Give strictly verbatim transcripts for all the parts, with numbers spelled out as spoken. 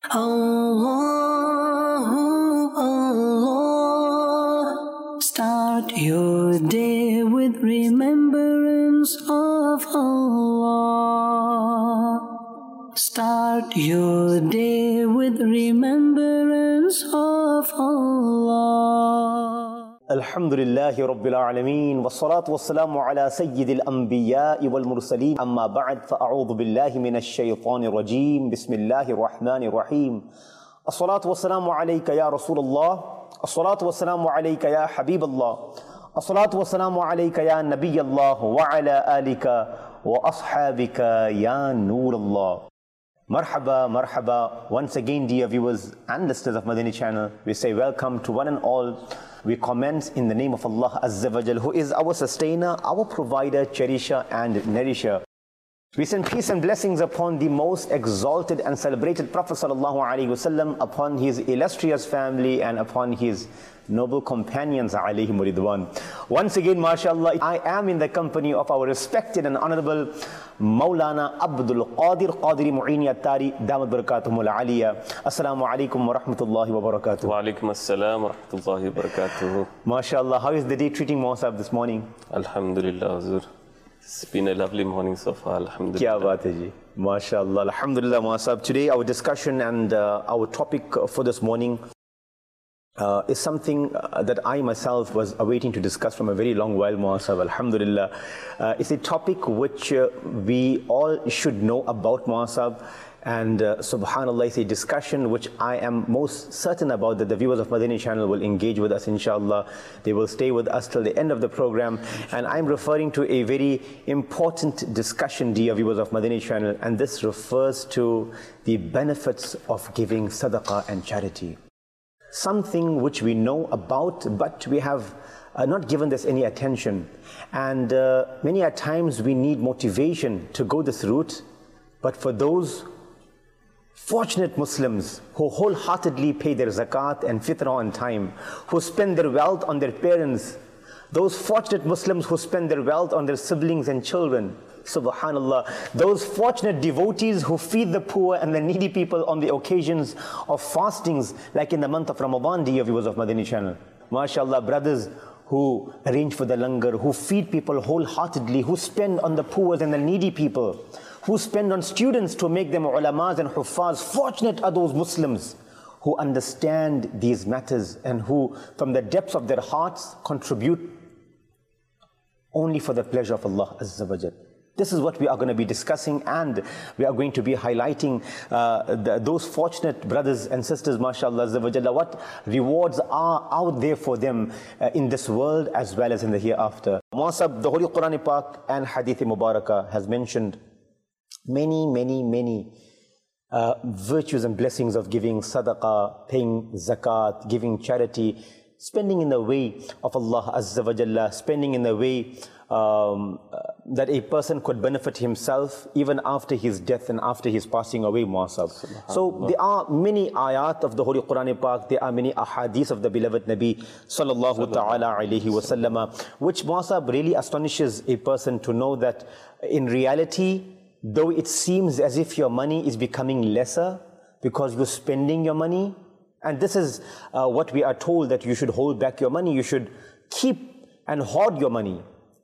Allah, Allah. Start your day with remembrance of Allah. Start your day with remembrance of Allah. Alhamdulillahi Rabbil Alameen, wassalatu wassalamu ala sayyidil anbiya'i wal mursaleen, amma ba'd, fa'a'udhu billahi minash shaytanir rajeem, bismillahir rahmanir rahim. As-salatu wassalamu alayka ya Rasulullah, as-salatu wassalamu alayka ya Habiballah, as-salatu wassalamu alayka ya Nabiyallah, wa ala alika wa ashabika ya Nurullah. Marhaba, marhaba. Once again, dear viewers and listeners of Madani channel, we say welcome to one and all. We commence in the name of Allah Azza wa Jal, who is our sustainer, our provider, cherisher and nourisher. We send peace and blessings upon the most exalted and celebrated Prophet Sallallahu Alaihi Wasallam, upon his illustrious family and upon his noble companions alayhim ridwan. Once again, mashallah, I am in the company of our respected and honorable Maulana Abdul Qadir Qadiri Mu'ini Attari Damat Barakatuhum al-Aliyah. Assalamu alaikum wa rahmatullahi wa barakatuh. Wa alaikum assalam wa rahmatullahi wa barakatuh. Mashallah, how is the day treating Mawasab this morning? Alhamdulillah, Hazur. It's been a lovely morning so far, alhamdulillah. Kya baat hai ji. Mashallah, alhamdulillah, Mawasab. Today our discussion and uh, our topic for this morning Uh, is something uh, that I myself was awaiting to discuss from a very long while, Muasab, alhamdulillah. Uh, it's a topic which uh, we all should know about, Muasab, and uh, subhanallah, it's a discussion which I am most certain about that the viewers of Madani channel will engage with us, inshallah. They will stay with us till the end of the program, and I'm referring to a very important discussion, dear viewers of Madani channel, and this refers to the benefits of giving sadaqah and charity. Something which we know about, but we have uh, not given this any attention. And uh, many a times we need motivation to go this route. But for those fortunate Muslims who wholeheartedly pay their zakat and fitrah on time, who spend their wealth on their parents, those fortunate Muslims who spend their wealth on their siblings and children, subhanallah, those fortunate devotees who feed the poor and the needy people on the occasions of fastings, like in the month of Ramadan, dear viewers of Madani channel. MashaAllah, brothers who arrange for the langar, who feed people wholeheartedly, who spend on the poor and the needy people, who spend on students to make them ulamas and huffaz. Fortunate are those Muslims who understand these matters and who, from the depths of their hearts, contribute only for the pleasure of Allah Azza wa Jal. This is what we are going to be discussing, and we are going to be highlighting uh, the, those fortunate brothers and sisters, mashallah, Azza wa Jalla, what rewards are out there for them uh, in this world as well as in the hereafter. Muasab, the Holy Quran Pak and Hadith Mubarakah has mentioned many, many, many uh, virtues and blessings of giving sadaqah, paying zakat, giving charity, spending in the way of Allah Azza wa Jalla, spending in the way um, uh, that a person could benefit himself even after his death and after his passing away, Muasab. So there are many ayat of the Holy Quran Pak, there are many ahadith of the beloved Nabi sallallahu ta'ala alayhi wa sallama, which, Muasab, really astonishes a person to know that in reality, though it seems as if your money is becoming lesser because you're spending your money, and this is uh, what we are told, that you should hold back your money, you should keep and hoard your money.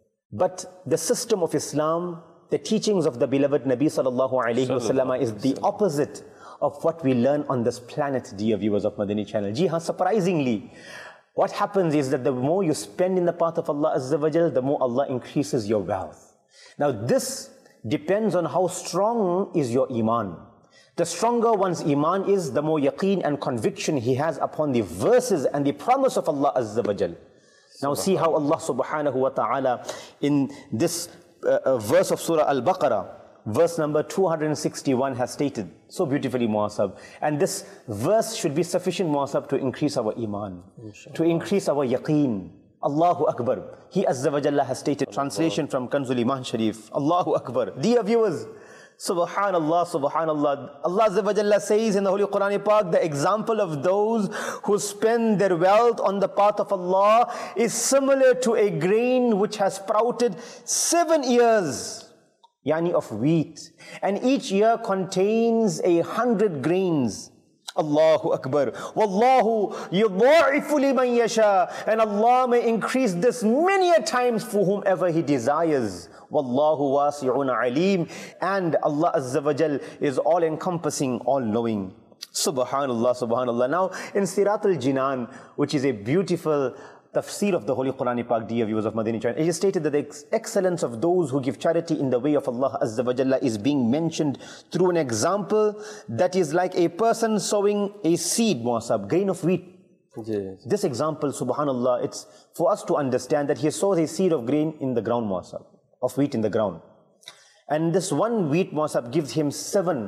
But the system of Islam, the teachings of the beloved Nabi sallallahu alayhi wa sallam is the opposite of what we learn on this planet, dear viewers of Madani channel. Ji haan, surprisingly, what happens is that the more you spend in the path of Allah Azza wa Jal, the more Allah increases your wealth. Now this depends on how strong is your iman. The stronger one's iman is, the more yaqeen and conviction he has upon the verses and the promise of Allah Azza wa Jal. Now see how Allah subhanahu wa ta'ala in this uh, uh, verse of Surah Al-Baqarah, verse number two hundred sixty-one, has stated so beautifully, Muasab. And this verse should be sufficient, Muasab, to increase our iman, Inshallah. to increase our yaqeen. Allahu Akbar. He Azza wa Jalla has stated, translation from Kanzul Iman Sharif, Allahu Akbar. Dear viewers, Subhanallah, Subhanallah. Allah Azza wa Jalla says in the Holy Quran Pak, the example of those who spend their wealth on the path of Allah is similar to a grain which has sprouted seven years, yani of wheat, and each year contains a hundred grains. Allahu Akbar. Wallahu yudha'ifu liman yasha. And Allah may increase this many a times for whomever He desires. Wallahu wasi'un alim. And Allah Azza wa Jal is all encompassing, all knowing. Subhanallah, subhanallah. Now in Sirat al-Jinan, which is a beautiful tafsir of the Holy Quran Pak, dear viewers of Madani Channel, it is stated that the ex excellence of those who give charity in the way of Allah Azza wa Jalla is being mentioned through an example that is like a person sowing a seed, muasab, grain of wheat. Yes. This example, subhanallah, it's for us to understand that he sows a seed of grain in the ground, muasab, of wheat in the ground. And this one wheat, muasab, gives him seven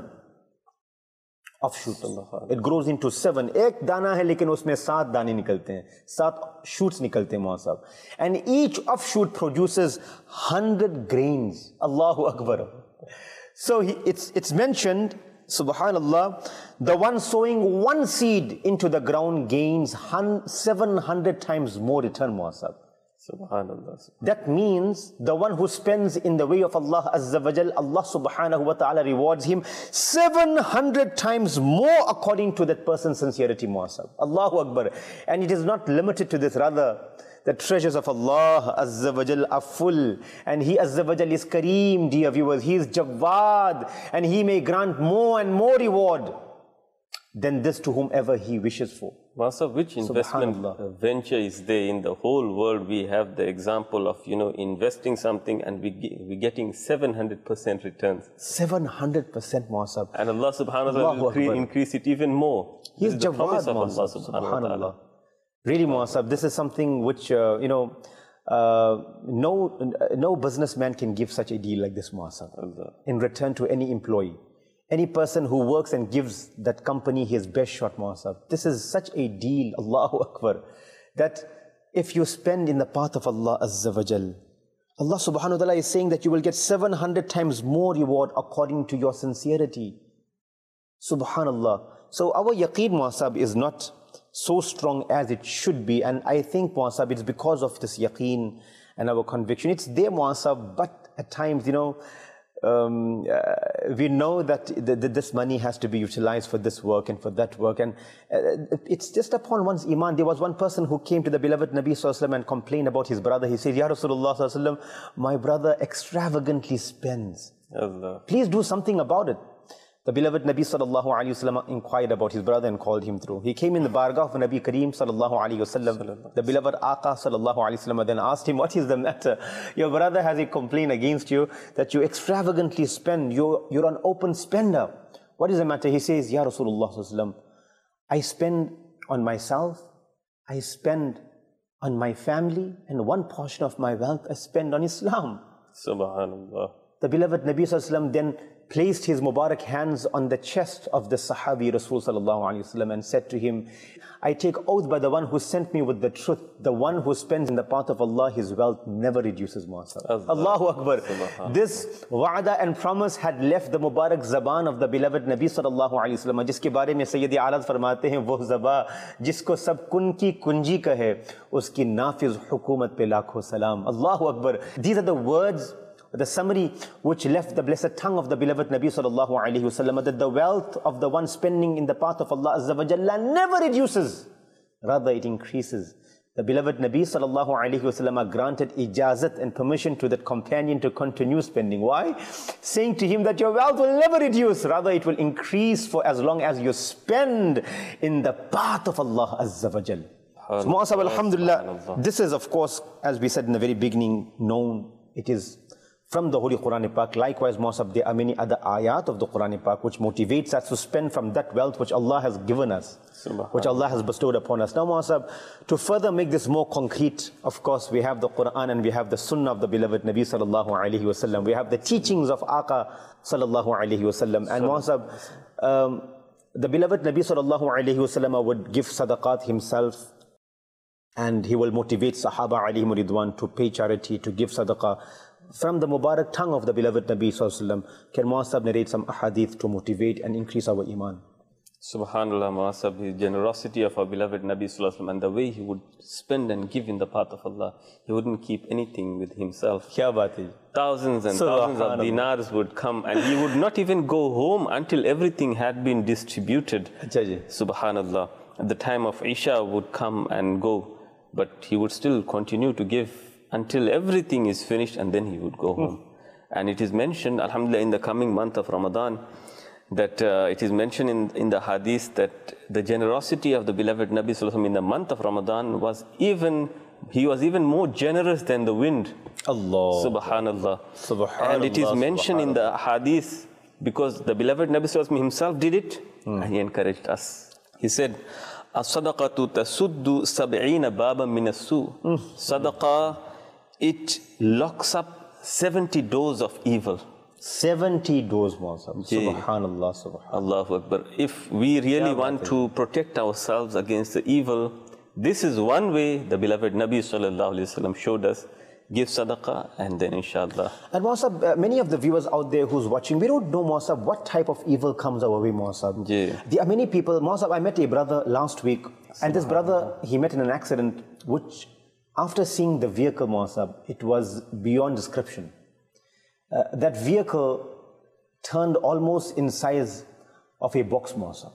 offshoot. It grows into seven. Ek dana hai, lekin usme saat dane nikalte hain. Saat shoots nikalte hain, muasab. And each offshoot produces hundred grains. Allahu Akbar. So he, it's, it's mentioned, subhanallah, the one sowing one seed into the ground gains seven hundred times more return, muasab. Subhanallah. That means the one who spends in the way of Allah Azza wa Jal, Allah subhanahu wa ta'ala rewards him seven hundred times more according to that person's sincerity, muasab. Allahu Akbar. And it is not limited to this, rather the treasures of Allah Azza wa Jal are full, and He Azza wa Jal is Kareem, dear viewers. He is Jawad, and He may grant more and more reward than this to whomever He wishes for. Master, which investment venture is there in the whole world? We have the example of, you know, investing something and we get, we're getting seven hundred percent returns. seven hundred percent, Master. And Allah subhanahu wa ta'ala will increase, increase it even more. He is the promise Jawad, of Allah Master. subhanahu wa ta'ala. Really, Master, this is something which, uh, you know, uh, no, no businessman can give such a deal like this, Master, in return to any employee. Any person who works and gives that company his best shot, Muasab. This is such a deal, Allahu Akbar, that if you spend in the path of Allah Azza wa Jal, Allah subhanahu wa ta'ala is saying that you will get seven hundred times more reward according to your sincerity. Subhanallah. So our yaqeen, Muasab, is not so strong as it should be. And I think, Muasab, it's because of this yaqeen and our conviction. It's there, Muasab, but at times, you know, Um, uh, we know that th th this money has to be utilized for this work and for that work, and uh, it's just upon one's iman. There was one person who came to the beloved Nabi Sallallahu Alaihi Wasallam and complained about his brother. He said, Ya Rasulullah Sallallahu Alaihi Wasallam, my brother extravagantly spends. Allah. Please do something about it. The beloved Nabi Sallallahu Alaihi Wasallam inquired about his brother and called him through. He came in the bargah of Nabi Kareem Sallallahu Alaihi Wasallam. The beloved Aqa Sallallahu Alaihi Wasallam then asked him, what is the matter? Your brother has a complaint against you that you extravagantly spend. You're, you're an open spender. What is the matter? He says, Ya Rasulullah Sallallahu Alaihi Wasallam, I spend on myself, I spend on my family, and one portion of my wealth I spend on Islam. Subhanallah. The beloved Nabi Sallallahu Alaihi Wasallam then placed his Mubarak hands on the chest of the Sahabi Rasul Sallallahu Alaihi Wasallam and said to him, I take oath by the one who sent me with the truth, the one who spends in the path of Allah, his wealth never reduces, Muasab. Allahu Akbar. This wa'ada and promise had left the Mubarak zaban of the beloved Nabi Sallallahu Alaihi Wasallam, jiske baare mein Sayyidi A'laz farmate hain, woh zaba jisko sab kun ki kunji kahe, uski nafiz hukumat pe lakho salam. Allahu Akbar. These are the words, the summary which left the blessed tongue of the beloved Nabi Sallallahu Alaihi Wasallam, that the wealth of the one spending in the path of Allah Azza wa Jalla never reduces, rather it increases. The beloved Nabi Sallallahu Alaihi Wasallam granted ijazat and permission to that companion to continue spending. Why? Saying to him that your wealth will never reduce, rather it will increase for as long as you spend in the path of Allah Azza wa Jalla. So, Mu'asab, alhamdulillah, this is of course, as we said in the very beginning, known, it is from the Holy Quran Pak. Likewise, Muasab, there are many other ayat of the Quran Pak which motivates us to spend from that wealth which Allah has given us, which Allah has bestowed upon us. Now, Muasab, to further make this more concrete, of course, we have the Quran and we have the Sunnah of the beloved Nabi Sallallahu Alaihi Wasallam. We have the teachings of Aqa Sallallahu Alaihi Wasallam. And Muasab, um, the beloved Nabi Sallallahu Alaihi Wasallam would give sadaqat himself, and he will motivate Sahaba alayhim ridwan to pay charity, to give sadaqah. From the Mubarak tongue of the beloved Nabi Sallallahu Alaihi Wasallam, can Muasab narrate some ahadith to motivate and increase our iman? Subhanallah, Muasab, his generosity of our beloved Nabi Sallallahu Alaihi Wasallam and the way he would spend and give in the path of Allah. He wouldn't keep anything with himself. Kya baat hai? Thousands and thousands of dinars would come, and he would not even go home until everything had been distributed. Achha ji. Subhanallah. At the time of Isha would come and go, but he would still continue to give until everything is finished, and then he would go home. And it is mentioned, alhamdulillah, in the coming month of Ramadan, that uh, it is mentioned in, in the hadith that the generosity of the beloved Nabi Sallallahu Alaihi Wasallam in the month of Ramadan was even, he was even more generous than the wind. Allah. Subhanallah. Subhanallah. And it is mentioned in the hadith because the beloved Nabi Sallallahu Alaihi Wasallam himself did it, mm. and he encouraged us. He said, As-sadaqatu tasuddu sab'ina baban min as-su. Sadaqah, it locks up seventy doors of evil. seventy doors, Muasab. Subhanallah, subhanallah. Allahu Akbar. If we really want to protect ourselves against the evil, this is one way the beloved Nabi Sallallahu Alaihi Wasallam showed us. Give sadaqah and then inshallah. And Muasab, uh, many of the viewers out there who's watching, we don't know, Muasab, what type of evil comes our way, Muasab. Yeah. There are many people. Muasab, I met a brother last week, and this brother, he met in an accident, which after seeing the vehicle, Muasab, it was beyond description. Uh, that vehicle turned almost in size of a box, Muasab.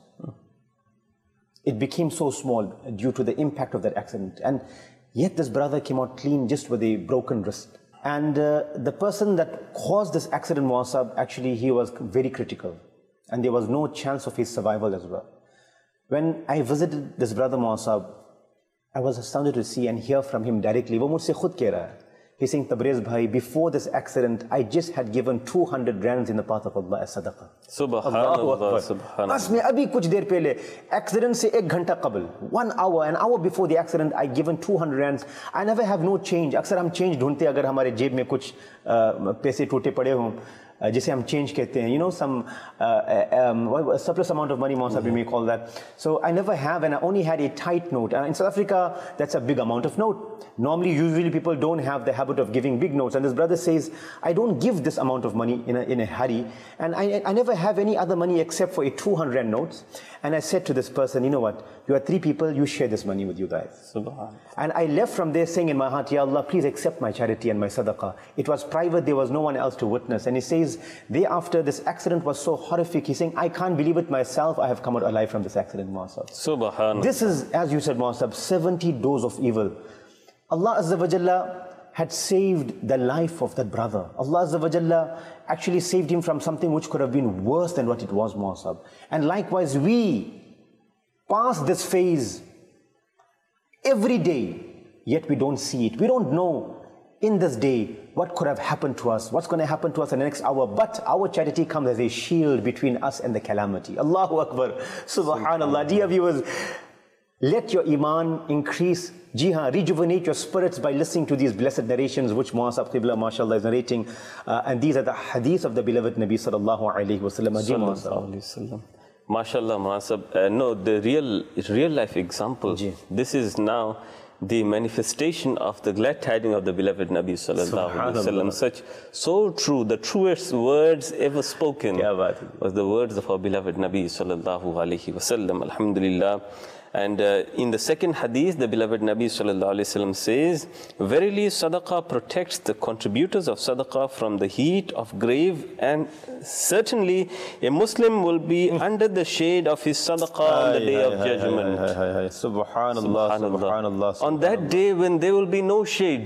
It became so small due to the impact of that accident. And yet this brother came out clean just with a broken wrist. And uh, the person that caused this accident, Muasab, actually he was very critical. And there was no chance of his survival as well. When I visited this brother, Muasab, I was astounded to see and hear from him directly. वो मुझसे खुद कह रहा है. He's saying, Tabrez bhai, before this accident, I just had given two hundred rands in the path of Allah as sadaqah. Subhanallah, subhanallah. बस मैं अभी कुछ देर पहले accident से एक घंटा कबल, one hour, an hour before the accident, I given two hundred rands. I never have no change. अक्सर हम change ढूंढते अगर हमारे जेब में कुछ पैसे टूटे पड़े हों, जिसे हम change कहते हैं, you know, some uh, um, surplus amount of money, Muasab, we may call that. So I never have, and I only had a tight note. Uh, in South Africa, that's a big amount of note. Normally, usually people don't have the habit of giving big notes. And this brother says, I don't give this amount of money in a, in a hurry. And I, I never have any other money except for a two hundred rand notes. And I said to this person, you know what, you are three people, you share this money with you guys. Subhanallah. And I left from there saying in my heart, Ya Allah, please accept my charity and my sadaqah. It was private, there was no one else to witness. And he says, thereafter, this accident was so horrific. He's saying, I can't believe it myself, I have come out alive from this accident, Muasab. Subhanallah. This is, as you said, Muasab, seventy doors of evil. Allah Azza wa Jalla had saved the life of that brother. Allah Azza wa Jalla actually saved him from something which could have been worse than what it was, Muasab. And likewise, we pass this phase every day, yet we don't see it. We don't know in this day what could have happened to us, what's going to happen to us in the next hour. But our charity comes as a shield between us and the calamity. Allahu Akbar. Subhanallah. Dear viewers, let your iman increase. Jiha, rejuvenate your spirits by listening to these blessed narrations which Muasab Qibla, mashallah, is narrating. Uh, and these are the hadith of the beloved Nabi sallallahu alayhi wa sallam. MashaAllah, Muasab. Uh, no, the real, real life example. Ji. This is now the manifestation of the glad tidings of the beloved Nabi sallallahu alaihi wasallam. Such so true. The truest words ever spoken was the words of our beloved Nabi sallallahu alaihi wasallam. Alhamdulillah. And uh, in the second hadith, the beloved Nabi sallallahu alaihi wasallam says, verily sadaqah protects the contributors of sadaqah from the heat of grave, and certainly a Muslim will be under the shade of his sadaqah on the day of judgment. Subhanallah, subhanallah. On that day when there will be no shade,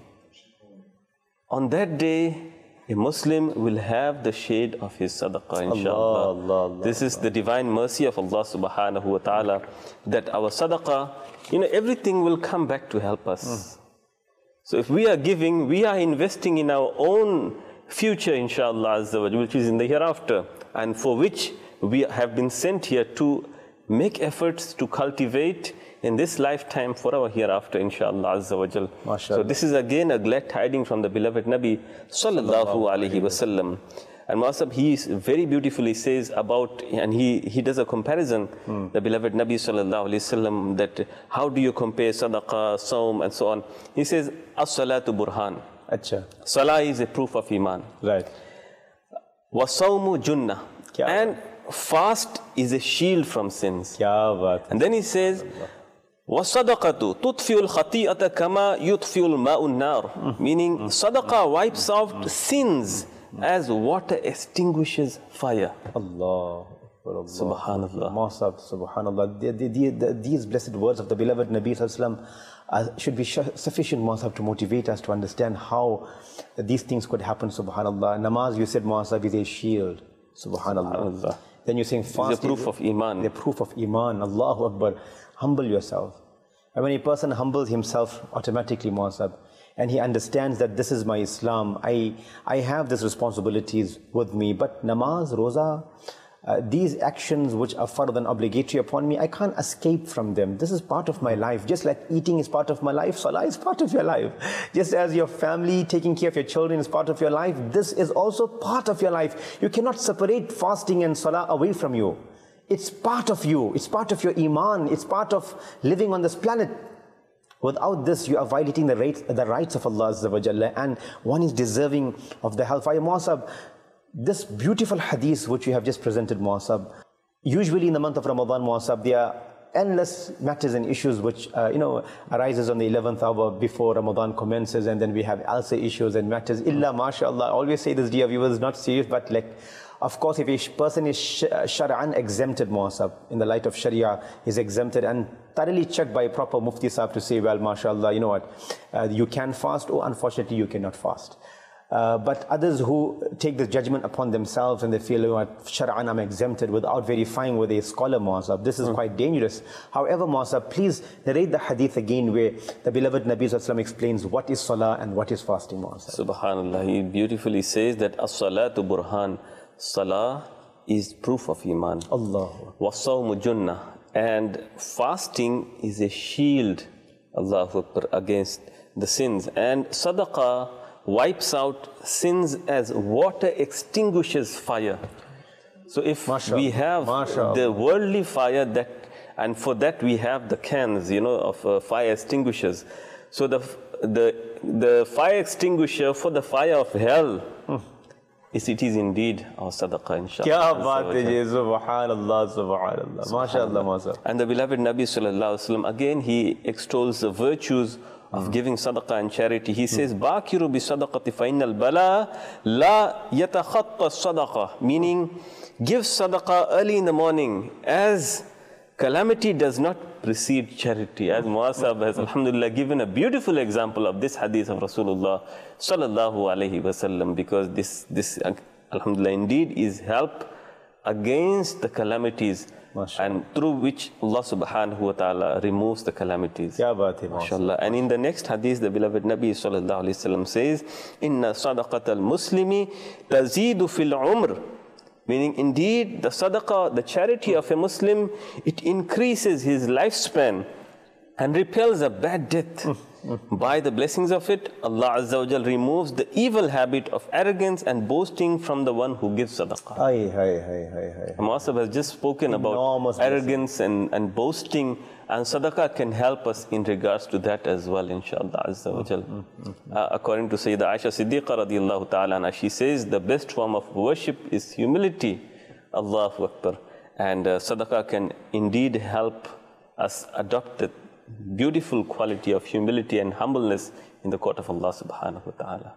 on that day, a Muslim will have the shade of his sadaqah, inshallah. Allah, Allah, Allah, this is the divine mercy of Allah subhanahu wa ta'ala, that our sadaqah, you know, everything will come back to help us. Mm. So if we are giving, we are investing in our own future, inshallah, which is in the hereafter, and for which we have been sent here to make efforts to cultivate in this lifetime for our hereafter, inshallah, azza wa jal. So this is again a glad tidings from the beloved Nabi sallallahu alaihi wasallam. And Muasab, he very beautifully says about, and he, he does a comparison, hmm. the beloved Nabi sallallahu alaihi wasallam, that how do you compare sadaqah, saum, and so on. He says, as-salatu burhan. Achha. Salah is a proof of iman. Right. Wa sawmu junnah. And fast is a shield from sins. Kya baat. And then he says, وَالصَّدَقَةُ تُطْفِئُ الْخَطِيئَةَ كَمَا يُطْفِئُ الْمَاءُ النَّارِ. Meaning, sadaqah wipes out sins as water extinguishes fire. Allah. Subhanallah. Masab, Subhanallah. The, the, the, the, these blessed words of the beloved Nabi Sallallahu Alaihi Wasallam uh, should be sufficient, Masab, to motivate us to understand how these things could happen. Subhanallah. Namaz, you said, Masab, is a shield. Subhanallah. Subhanallah. Then you're saying fast. The proof of Iman. The proof of Iman. Allahu Akbar. Humble yourself. And when a person humbles himself automatically, Masab, and he understands that this is my Islam, I, I have these responsibilities with me, but namaz, roza, Uh, these actions which are fard and obligatory upon me, I can't escape from them. This is part of my life. Just like eating is part of my life, salah is part of your life. Just as your family, taking care of your children is part of your life, this is also part of your life. You cannot separate fasting and salah away from you. It's part of you. It's part of your iman. It's part of living on this planet. Without this, you are violating the rights, the rights of Allah Azza wa Jalla, and one is deserving of the hellfire. Muasab, this beautiful hadith which you have just presented, Muasab, usually in the month of Ramadan, Muasab, there are endless matters and issues which, uh, you know, arises on the eleventh hour before Ramadan commences, and then we have also issues and matters. Illa, mashallah, I always say this, dear viewers, not serious, but like, of course, if a person is Shara'an exempted, Muasab, in the light of Sharia, is exempted and thoroughly checked by a proper Mufti Sahib to say, well, mashallah, you know what, uh, you can fast, or unfortunately, you cannot fast. Uh, but others who take this judgment upon themselves and they feel, you know what, Shara'an, I'm exempted, without verifying with a scholar, Muasab. This is mm. quite dangerous. However, Muasab, please narrate the hadith again where the beloved Nabi Sallallahu Alaihi Wasallam explains what is salah and what is fasting, Muasab. Subhanallah. He beautifully says that as-salatu burhan. Salah is proof of Iman. Allah. Wasawmu junnah. And fasting is a shield, Allahu Akbar, against the sins. And sadaqah wipes out sins as water extinguishes fire. So if Masha, we have Masha. the worldly fire, that, and for that we have the cans, you know, of uh, fire extinguishers. So the, the, the fire extinguisher for the fire of hell, hmm. Yes, it is indeed our sadaqah, inshallah. Kya baat hai, subhanallah, subhanallah, mashallah, mashallah. And the beloved Nabi Sallallahu Alaihi Wasallam, again, he extols the virtues of mm. giving sadaqah and charity. He says, Bakiru bi sadaqati fa innal bala la yatakhatta sadaqah, meaning give sadaqah early in the morning, as calamity does not precede charity. As Muasab has, alhamdulillah, given a beautiful example of this hadith of Rasulullah Sallallahu Alaihi Wasallam, because this, this, alhamdulillah, indeed is help against the calamities, and through which Allah subhanahu wa ta'ala removes the calamities. Kya baat hai, mashallah. And in the next hadith, the beloved Nabi Sallallahu Alaihi Wasallam says, Inna sadaqat al-muslimi tazidu fil umr. Meaning, indeed, the sadaqah, the charity of a Muslim, it increases his lifespan and repels a bad death. Mm, mm. By the blessings of it, Allah Azza wa Jal removes the evil habit of arrogance and boasting from the one who gives sadaqah. Aye, aye, aye, aye, aye. Muasab has just spoken Enormous about arrogance and, and boasting, and sadaqah can help us in regards to that as well, inshallah Azza wa Jal. Mm, mm, mm. Uh, according to Sayyidah Aisha Siddiqa radiallahu ta'ala anha, she says the best form of worship is humility. Allahu Akbar. And uh, sadaqah can indeed help us adopt the beautiful quality of humility and humbleness in the court of Allah subhanahu wa ta'ala.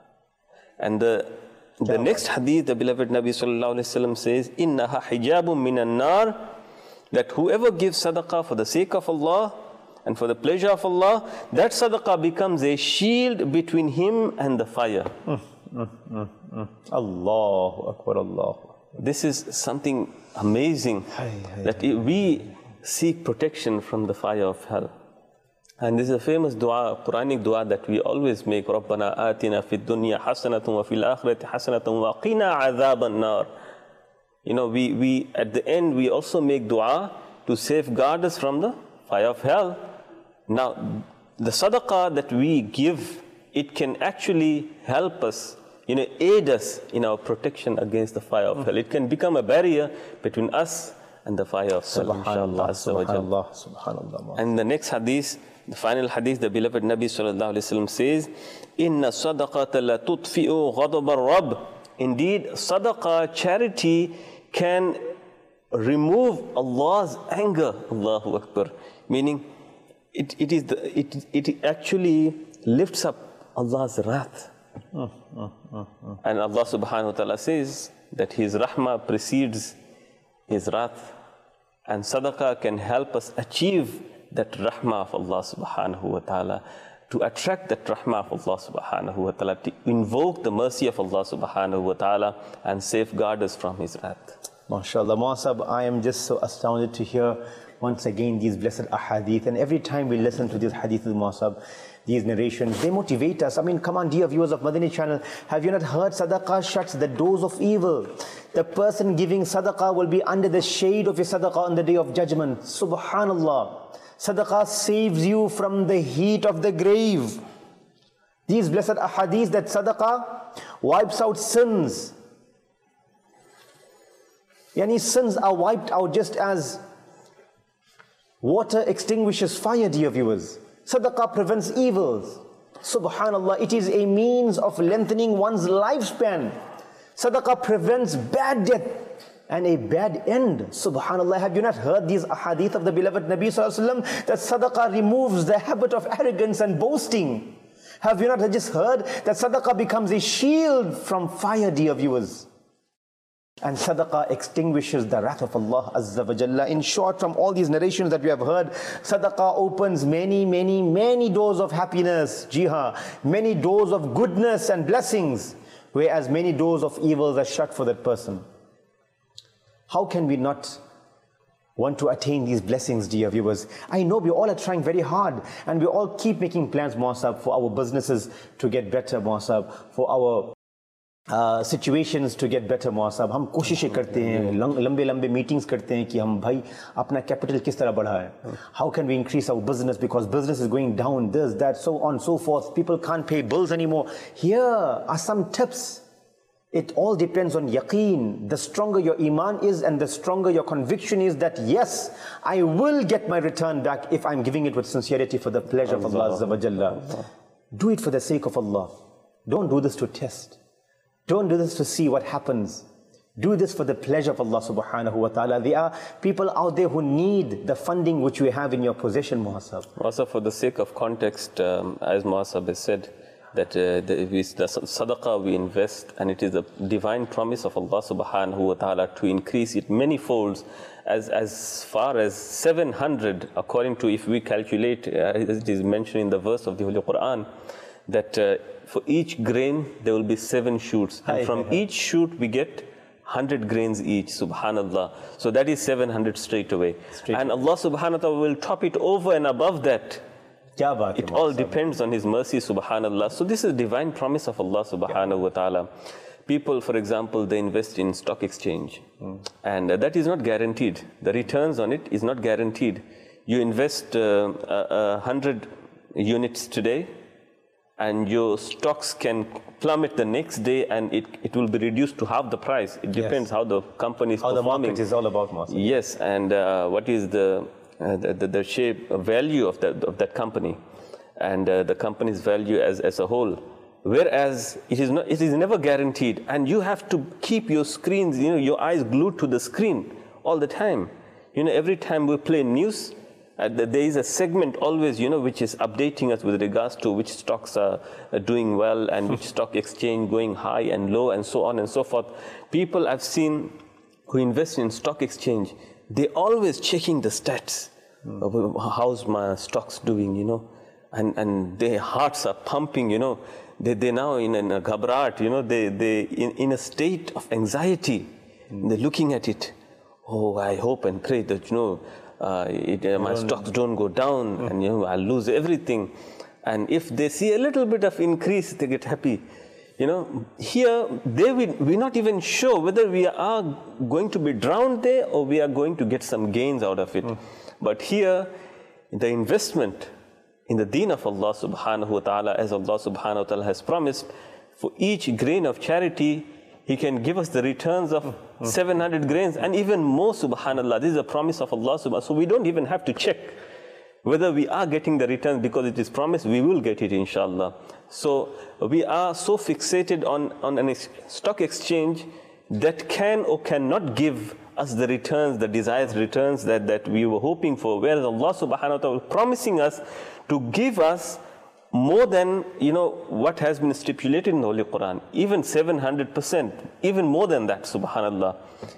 And the, the next hadith, the beloved Nabi sallallahu alayhi wa sallam says, Innaha hijabun minan nar, that whoever gives sadaqah for the sake of Allah and for the pleasure of Allah, that sadaqah becomes a shield between him and the fire. Mm, mm, mm, mm. Allahu Akbar, Allah. This is something amazing, hi, hi, that hi. we seek protection from the fire of hell. And this is a famous dua, Quranic dua that we always make. رَبَّنَا آتِنَا فِي الدُّنْيَا حَسَنَةٌ وَفِي الْآخِرَةِ حَسَنَةٌ وَقِنَا عَذَابَ النَّارِ. You know, we, we at the end, we also make dua to safeguard us from the fire of hell. Now, the sadaqah that we give, it can actually help us, you know, aid us in our protection against the fire of hell. It can become a barrier between us and the fire of hell, inshallah. Subhanallah, subhanallah. And the next hadith, the final hadith, the beloved Nabi sallallahu alayhi wa sallam says, Inna sadaqata la tutfi'u ghadab ar-Rabb. Indeed, sadaqah, charity, can remove Allah's anger. Allahu Akbar. Meaning, it, it, is the, it, it actually lifts up Allah's wrath. Mm, mm, mm, mm. And Allah subhanahu wa ta'ala says that His rahmah precedes His wrath. And sadaqah can help us achieve that rahmah of Allah subhanahu wa ta'ala, to attract that rahmah of Allah subhanahu wa ta'ala, to invoke the mercy of Allah subhanahu wa ta'ala and safeguard us from His wrath. MashaAllah. Muasab, I am just so astounded to hear once again these blessed ahadith. And every time we listen to these hadiths, Muasab, these narrations, they motivate us. I mean, come on, dear viewers of Madani channel, have you not heard sadaqah shuts the doors of evil? The person giving sadaqah will be under the shade of your sadaqah on the day of judgment. Subhanallah. Sadaqah saves you from the heat of the grave. These blessed ahadith that sadaqah wipes out sins. Yani sins are wiped out just as water extinguishes fire, dear viewers. Sadaqah prevents evils. Subhanallah, it is a means of lengthening one's lifespan. Sadaqah prevents bad death and a bad end. Subhanallah, have you not heard these ahadith of the beloved Nabi Sallallahu Alaihi Wasallam that sadaqah removes the habit of arrogance and boasting? Have you not just heard that sadaqah becomes a shield from fire, dear viewers? And sadaqah extinguishes the wrath of Allah Azza wa Jalla. In short, from all these narrations that we have heard, sadaqah opens many, many, many doors of happiness, jihad, many doors of goodness and blessings, whereas many doors of evils are shut for that person. How can we not want to attain these blessings, dear viewers? I know we all are trying very hard, and we all keep making plans, Muasab, for our businesses to get better, Muasab, for our Uh, situations to get better, Muasab. हम कोशिशें करते हैं, लंबे लंबे meetings करते हैं कि हम भाई अपना capital किस तरह बढ़ाएं. How can we increase our business, because business is going down, this, that, so on, so forth. People can't pay bills anymore. Here are some tips. It all depends on yaqeen. The stronger your iman is and the stronger your conviction is that yes, I will get my return back if I'm giving it with sincerity for the pleasure of Allah Azza wa Jalla. Do it for the sake of Allah. Don't do this to test. Don't do this to see what happens. Do this for the pleasure of Allah subhanahu wa ta'ala. There are people out there who need the funding which we have in your possession, Muasab. Also, for the sake of context, um, as Muasab has said, that uh, the, we, the sadaqah we invest, and it is a divine promise of Allah subhanahu wa ta'ala to increase it many folds, as, as far as seven hundred, according to, if we calculate, uh, as it is mentioned in the verse of the Holy Quran, that uh, for each grain there will be seven shoots, and from each shoot we get one hundred grains each, subhanallah. So that is seven hundred straight away. Straight and away. Allah subhanahu wa ta'ala will top it over and above that. It all depends on His mercy, subhanallah. So this is divine promise of Allah subhanahu wa ta'ala. People, for example, they invest in stock exchange, mm. and uh, that is not guaranteed. The returns on it is not guaranteed. You invest uh, uh, one hundred units today, and your stocks can plummet the next day, and it, it will be reduced to half the price. It depends yes. how the company is how performing. How the market is all about, Master. Yes, and uh, what is the, uh, the, the, the shape, uh, value of that, of that company, and uh, the company's value as, as a whole. Whereas it is, not, it is never guaranteed, and you have to keep your screens, you know, your eyes glued to the screen all the time. You know, every time we play news, Uh, there is a segment always, you know, which is updating us with regards to which stocks are uh, doing well and which stock exchange going high and low and so on and so forth. People I've seen who invest in stock exchange, they're always checking the stats. Mm. Uh, how's my stocks doing, you know, and, and their hearts are pumping, you know. They, they're now in a ghabrat, you know, they, they in, in a state of anxiety. Mm. They're looking at it. Oh, I hope and pray that, you know, Uh, it, uh, my stocks don't go down, mm. and you know I'll lose everything. And if they see a little bit of increase, they get happy. You know, here they will, we're not even sure whether we are going to be drowned there or we are going to get some gains out of it. Mm. But here, the investment in the deen of Allah subhanahu wa ta'ala, as Allah subhanahu wa ta'ala has promised, for each grain of charity, He can give us the returns of mm. seven hundred grains and even more, subhanallah. This is a promise of Allah subhanahu wa ta'ala. So we don't even have to check whether we are getting the returns, because it is promised we will get it, inshallah. So we are so fixated on, on an ex stock exchange that can or cannot give us the returns, the desired returns that, that we were hoping for. Whereas Allah subhanahu wa ta'ala was promising us to give us more than, you know, what has been stipulated in the Holy Quran. Even seven hundred percent, even more than that, subhanallah.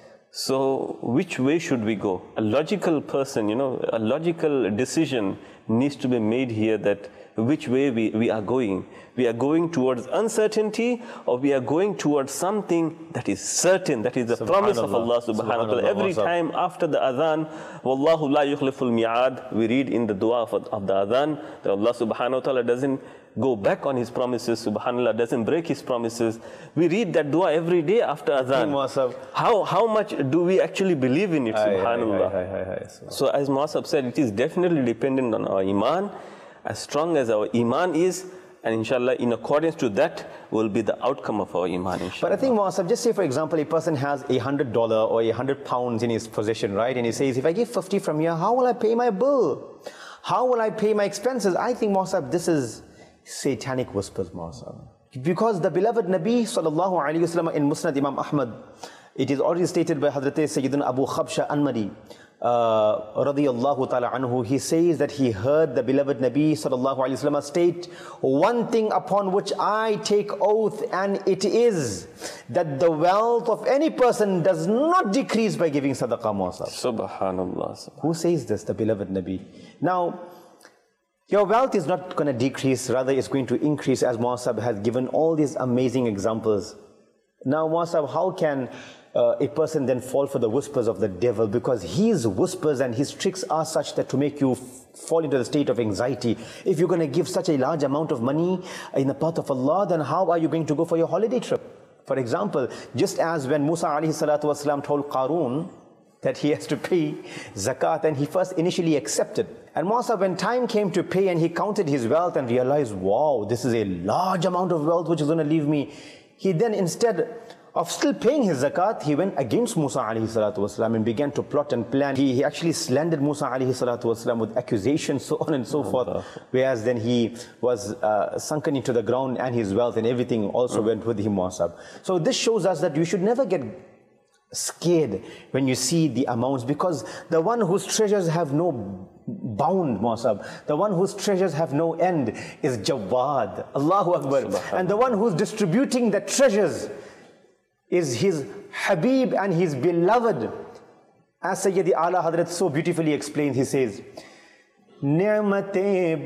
So which way should we go? A logical person, you know, a logical decision needs to be made here, that which way we, we are going. We are going towards uncertainty, or we are going towards something that is certain, that is the promise of Allah subhanahu wa ta'ala. Every time after the adhan, Wallahu la yukhliful mi'ad, we read in the dua of, of the adhan that Allah subhanahu wa ta'ala doesn't go back on His promises, subhanallah, doesn't break His promises. We read that dua every day after adhan. How, how much do we actually believe in it, subhanallah? So as Muasab said, it is definitely dependent on our iman. As strong as our iman is, and inshallah, in accordance to that will be the outcome of our iman, inshallah. But I think, Muasab, just say for example, a person has a hundred dollar or a hundred pounds in his possession, right? And he says, if I give fifty from here, how will I pay my bill? How will I pay my expenses? I think, Muasab, this is satanic whispers, Muasab. Because the beloved Nabi sallallahu alayhi wasallam in Musnad Imam Ahmad, it is already stated by Hazrat Sayyidina Abu Khabsha Anmari, Uh, radiyallahu ta'ala anhu, he says that he heard the beloved Nabi sallallahu alayhi wa sallam state, one thing upon which I take oath, and it is that the wealth of any person does not decrease by giving sadaqah, Muasab. Subhanallah. Who says this? The beloved Nabi. Now, your wealth is not going to decrease, rather it's going to increase, as Muasab has given all these amazing examples. Now, Muasab, how can Uh, a person then fall for the whispers of the devil? Because his whispers and his tricks are such that to make you fall into the state of anxiety. If you're going to give such a large amount of money in the path of Allah, then how are you going to go for your holiday trip? For example, just as when Musa alayhi salatu wasalam told Qarun that he has to pay zakat, and he first initially accepted. And Musa, when time came to pay and he counted his wealth and realized, wow, this is a large amount of wealth which is going to leave me, he then, instead of still paying his zakat, he went against Musa alayhi salatu wasalam and began to plot and plan. He, he actually slandered Musa alayhi salatu wasalam with accusations, so on and so forth. Whereas then he was uh, sunken into the ground, and his wealth and everything also mm. went with him, Muasab. So this shows us that you should never get scared when you see the amounts, because the one whose treasures have no bound, Muasab, the one whose treasures have no end is Jawad, Allahu Akbar. And the one who's distributing the treasures is his Habib and his beloved. As Sayyidi Ala Hadrat so beautifully explains, he says, Ni'mate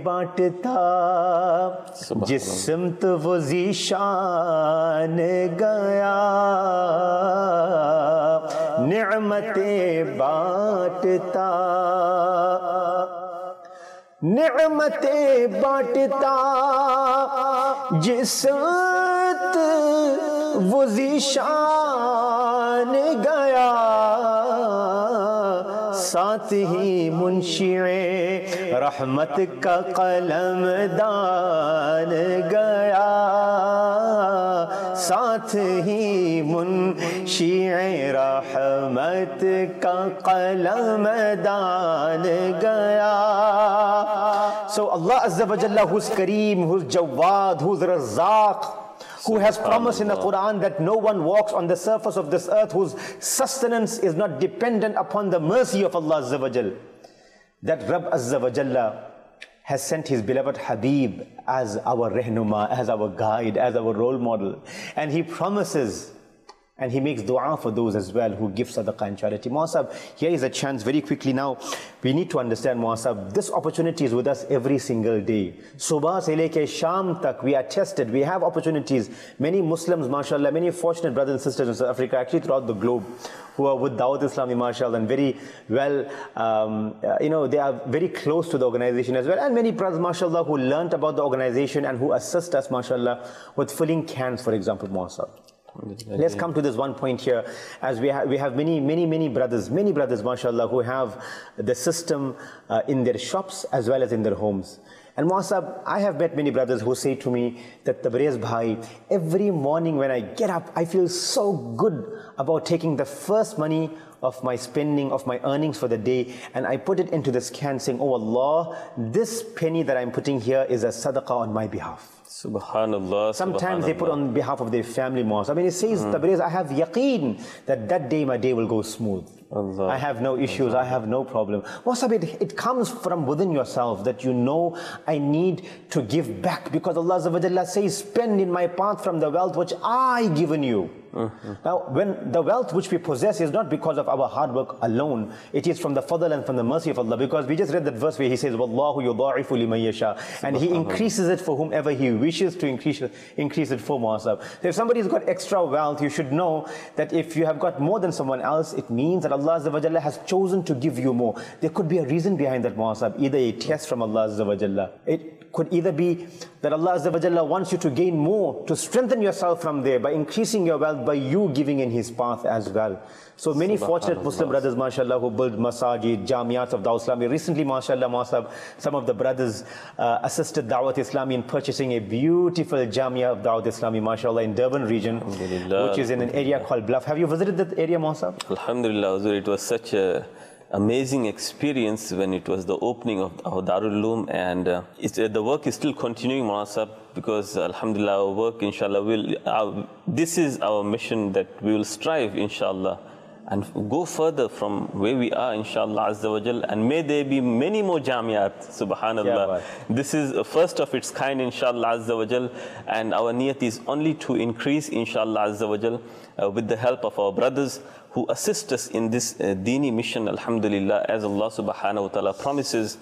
baatta jism to wo zishan gaya, Ni'mate baatta, Ni'mate baatta jism वो ज़ीशान गया, साथ ही मुंशी रहमत का कलमदान गया, साथ ही मुंशी रहमत का कलमदान गया. So Allah Azza wa Jalla, who's Kareem, who's Jawad, who's Razzaq, who has promised in the Quran that no one walks on the surface of this earth whose sustenance is not dependent upon the mercy of Allah Azza wa Jal. That Rabb Azza wa Jalla has sent His beloved Habib as our rehnuma, as our guide, as our role model. And He promises, and He makes dua for those as well who give sadaqah and charity. Muasab, here is a chance very quickly now. We need to understand, Muasab, this opportunity is with us every single day. Subah se leke sham tak, we are tested, we have opportunities. Many Muslims, mashallah, many fortunate brothers and sisters in South Africa, actually throughout the globe, who are with Dawat Islami, mashallah, and very well, um, uh, you know, they are very close to the organization as well. And many brothers, mashallah, who learnt about the organization and who assist us, mashallah, with filling cans, for example, Muasab. Let's come to this one point here, as we, ha we have many, many, many brothers, many brothers, mashallah, who have the system uh, in their shops as well as in their homes. And Muasab, I have met many brothers who say to me that, Tabriz Bhai, every morning when I get up, I feel so good about taking the first money of my spending, of my earnings for the day, and I put it into this can saying, oh Allah, this penny that I'm putting here is a sadaqah on my behalf. Subhanallah. Sometimes Subhanallah. they put on behalf of their family, Muasab. I mean, it says, mm. Tabriz, I have yaqeen that that day my day will go smooth. Allah. I have no issues, I have no problem. Masab, it, it comes from within yourself that you know I need to give back because Allah Azza wa Jalla says, spend in my path from the wealth which I given you. Mm-hmm. Now, when the wealth which we possess is not because of our hard work alone, it is from the fadl and from the mercy of Allah. Because we just read that verse where He says, Wallahu yudha'ifu liman yasha, and He increases it for whomever He wishes to increase, increase it for. Mu'asab. So if somebody's got extra wealth, you should know that if you have got more than someone else, it means that Allah Azza wa Jalla has chosen to give you more. There could be a reason behind that, Mu'asab, either a test from Allah Azza wa Jalla. It could either be that Allah Azza wa Jalla wants you to gain more, to strengthen yourself from there by increasing your wealth, by you giving in His path as well. So many fortunate Muslim brothers, mashallah, who build masajid, jamiat of Dawat Islami. Recently, mashallah, mashallah, some of the brothers uh, assisted Dawat Islami in purchasing a beautiful jamia of Dawat Islami, mashallah, in Durban region, which is in an area called Bluff. Have you visited that area, mashallah? Alhamdulillah, it was such a amazing experience when it was the opening of our Darul Uloom, and uh, it's, uh, the work is still continuing, Mu'asab, because uh, alhamdulillah, our work, inshallah, will, uh, this is our mission, that we will strive, inshallah, and go further from where we are, inshallah, Azza wa Jal, and may there be many more jamiat, subhanallah. Yeah, this is a first of its kind, inshallah, Azza wa Jal, and our niyat is only to increase, inshallah, Azza wa Jal, uh, with the help of our brothers who assist us in this uh, deeni mission, alhamdulillah, as Allah subhanahu wa ta'ala promises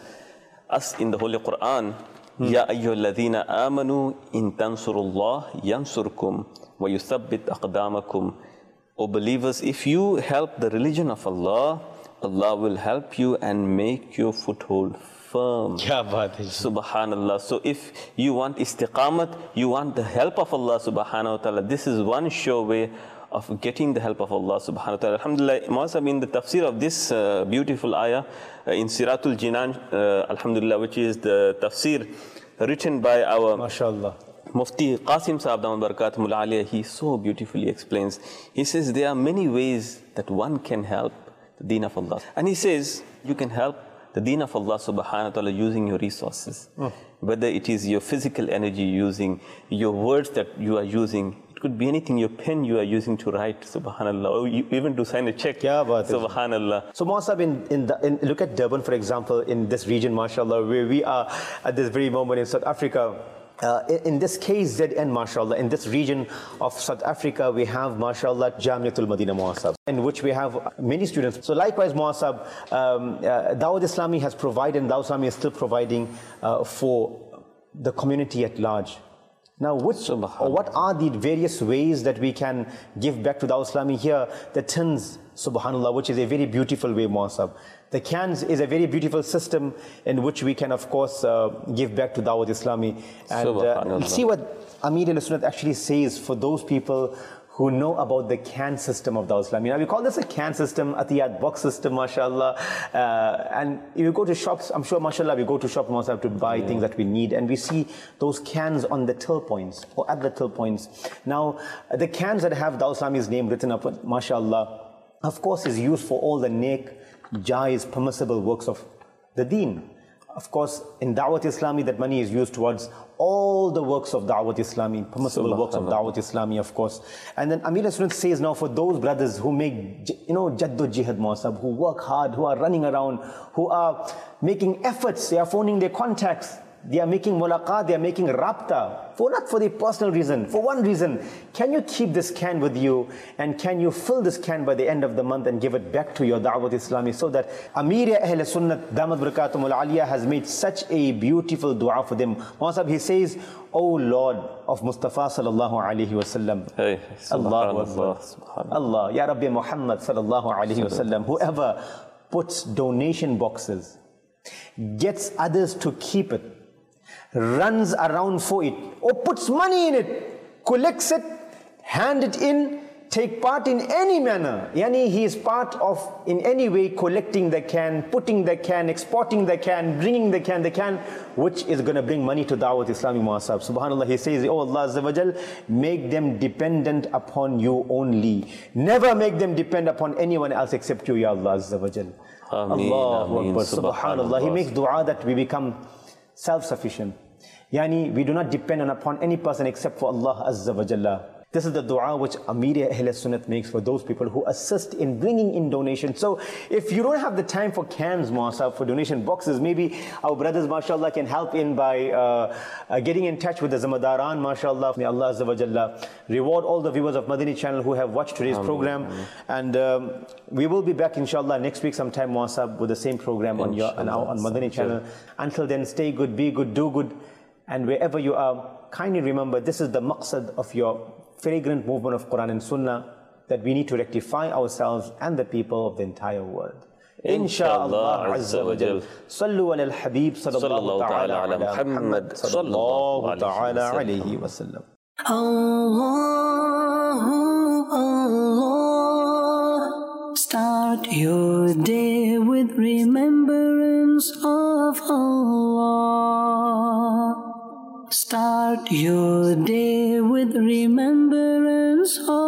us in the Holy Quran, Ya ayyuhalladhina amanu in tansurullah yansurkum wa yuthabbit aqdamakum. O believers, if you help the religion of Allah, Allah will help you and make your foothold firm. Subhanallah. So if you want istiqamat, you want the help of Allah subhanahu wa ta'ala, this is one sure way of getting the help of Allah subhanahu wa ta'ala. Alhamdulillah, Mu'asab, in the tafsir of this uh, beautiful ayah uh, in Siratul Jinan, uh, alhamdulillah, which is the tafsir written by our MashaAllah Mufti Qasim Sahab Damat Barakatuhul Aliyah, he so beautifully explains. He says there are many ways that one can help the deen of Allah. And he says you can help the deen of Allah subhanahu wa ta'ala using your resources. Mm. Whether it is your physical energy using, your words that you are using, it could be anything, your pen you are using to write, subhanallah, or you, even to sign a check, yeah, subhanallah. So Mu'asab, in, in, the, in look at Durban, for example, in this region, mashallah, where we are at this very moment in South Africa. Uh, in, in this K Z N, mashallah, in this region of South Africa, we have, mashallah, Jamiatul Madina, Mu'asab, in which we have many students. So likewise, Mu'asab, um, uh, Dawat Islami has provided, and Dawat Islami is still providing uh, for the community at large. Now, which, or what are the various ways that we can give back to Dawat Islami here? The tins, subhanallah, which is a very beautiful way, Mu'asab. The cans is a very beautiful system in which we can, of course, uh, give back to Dawat Islami. And uh, see what Amir al-Sunnat actually says for those people who know about the can system of Dawat Islami. Now, we call this a can system, Atiyat box system, mashallah. Uh, and if you go to shops, I'm sure, mashallah, we go to shops, mashallah, to buy yeah. things that we need. And we see those cans on the till points, or at the till points. Now, the cans that have Dawat Islami's name written up, mashallah, of course, is used for all the neck, jais, permissible works of the deen. Of course, in Dawat Islami, that money is used towards all the works of Dawat Islami, permissible works of Dawat Islami, of course. And then Amir al-Sunnat says now, for those brothers who make, you know, Jaddu Jihad, Mu'asab, who work hard, who are running around, who are making efforts, they are phoning their contacts, they are making mulaqat, they are making rabta, for not for the personal reason, for one reason. Can you keep this can with you, and can you fill this can by the end of the month and give it back to your Da'wat Islami, so that Amir Ahl Sunnat Damat Barakatuhul Aliyah has made such a beautiful dua for them. Mu'asab, he says, O Lord of Mustafa sallallahu alayhi wa sallam, hey, Allahu Akbar, Allah, Ya Rabbi Muhammad sallallahu alayhi wa sallam, whoever puts donation boxes, gets others to keep it, runs around for it, or puts money in it, collects it, hand it in, take part in any manner. Yani he is part of, in any way, collecting the can, putting the can, exporting the can, bringing the can, the can, which is going to bring money to Dawat Islami, Mu'asab. Subhanallah, he says, oh Allah Azza wa Jal, make them dependent upon you only. Never make them depend upon anyone else except you, Ya Allah Azza wa Jal. Ameen, Allahu Ameen, Akbar, Subhanallah. He makes dua that we become self-sufficient. Yani, we do not depend upon any person except for Allah Azza wa Jalla. This is the dua which Amir Ahl Sunnat makes for those people who assist in bringing in donations. So if you don't have the time for cans, Muasab, for donation boxes, maybe our brothers, mashallah, can help in by uh, uh, getting in touch with the Zamadaran, mashallah. May Allah Azza wa Jalla reward all the viewers of Madani channel who have watched today's Ameen. program. Ameen. And um, we will be back, inshallah, next week sometime, Muasab, with the same program on your on, our, on Madani channel. Until then, stay good, be good, do good. And wherever you are, kindly remember, this is the maqsad of your fragrant movement of Quran and Sunnah, that we need to rectify ourselves and the people of the entire world. Insha'Allah Azza wa Jal. Sallu ala al-Habib sallallahu ta'ala ala Muhammad sallallahu ta'ala alayhi wa sallam. Allah, Allah, start your day with remembrance of Allah. Start your day with remembrance of